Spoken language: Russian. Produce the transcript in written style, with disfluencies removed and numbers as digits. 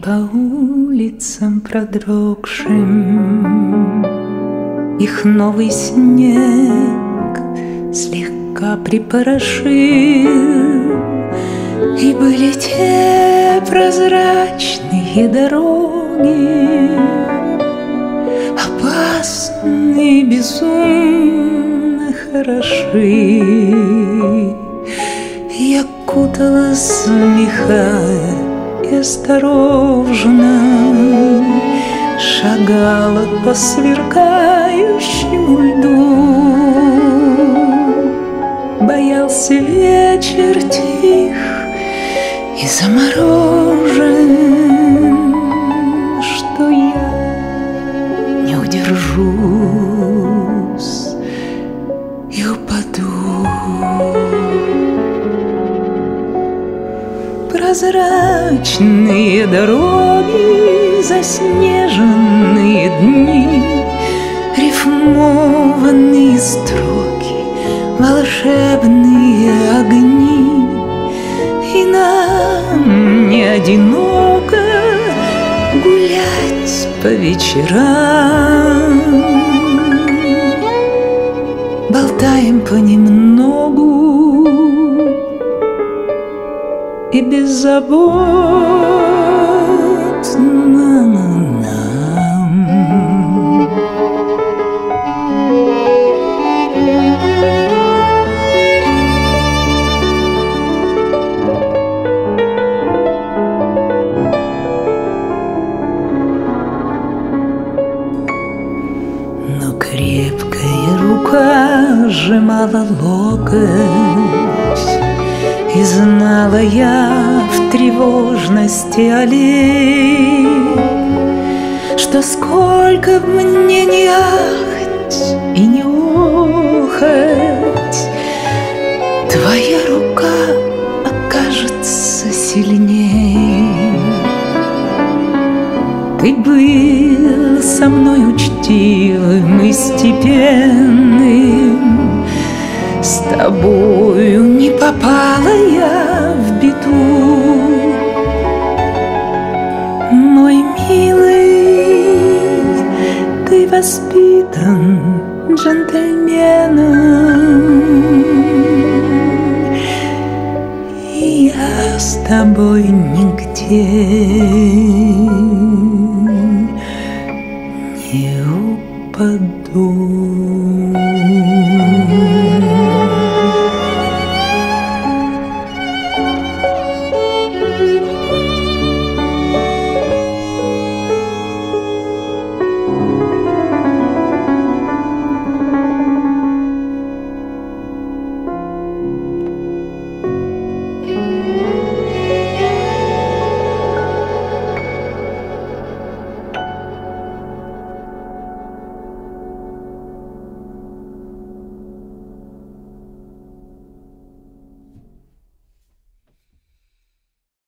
по улицам продрогшим. Их новый снег слегка припорошил, и были те прозрачные дороги, опасные, безумно хороши. Я куталась в меха и осторожно шагала по сверкающему льду. Боялся вечер тих и заморожен, что я не удержусь и упаду. Прозрачные дороги, заснеженные дни, рифмованные строки, волшебные огни. И нам не одиноко гулять по вечерам. Болтаем понемногу и беззаботно нам. Но крепкая рука сжимала локоть, и знала я в тревожности аллей, что сколько б мне не ахать и не охать, твоя рука окажется сильней. Ты был со мной учтивым и степенным, с тобою не попала я в беду. Мой милый, ты воспитан джентльменом, и я с тобой нигде